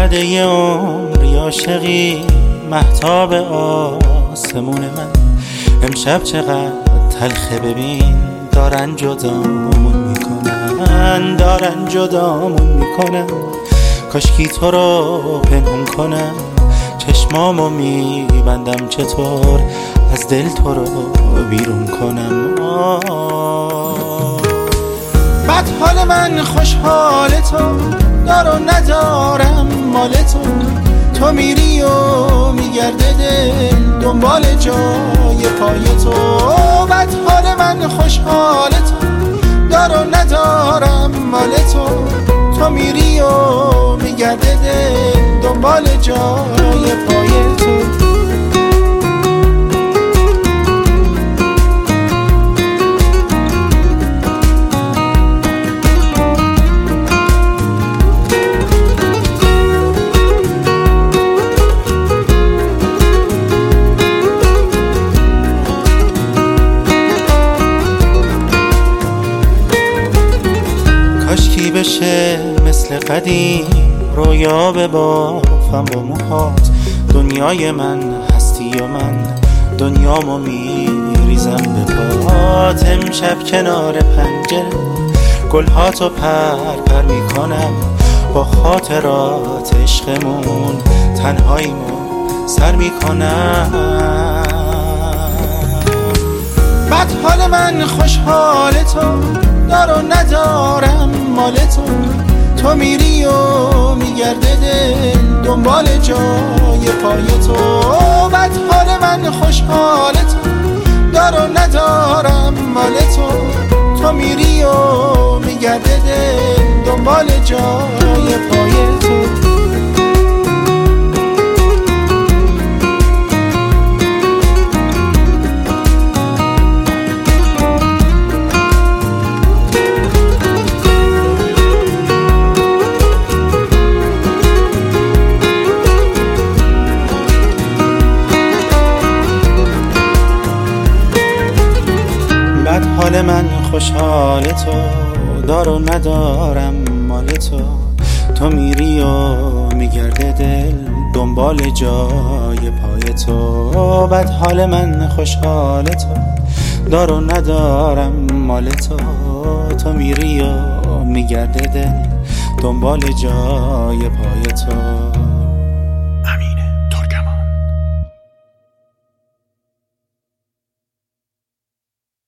اومده عمری عاشقی مهتاب آسمون من. امشب چقدر تلخه ببین، دارن جدامون میکنن، دارن جدامون میکنن. کاشکی تو رو پنهون کنم، چشمامو میبندم چطور از دل تو رو بیرون کنم. بد حال من خوشحال تو، دار و ندارم مال تو. تو میری و میگرده دل دنبال جای پای تو. بد حال من خوشحال تو، دار و ندارم مال تو. تو میری و میگرده دل دنبال جای پای تو. کاشکی بشه مثل قدیم، رویا ببافم با موهات. دنیای من هستی و من دنیامو میریزم به پات. امشب کنار پنجره گلهاتو پر میکنم، با خاطرات عشقمون تنهاییمو سر میکنم. بد حال من خوشحال تو، دار و ندارم مال تو. تو میری و میگرده دل دنبال جای پای تو. بد حال من خوشحال تو، دار و ندارم مال تو. تو میری و میگرده دل دنبال جای پای تو. بد حال من خوشحال تو، دار و ندارم مال تو. تو میری و میگرده دل دنبال جای پای تو. بد حال من خوشحال تو، دار و ندارم مال تو. تو میری و میگرده دل دنبال جای پای تو.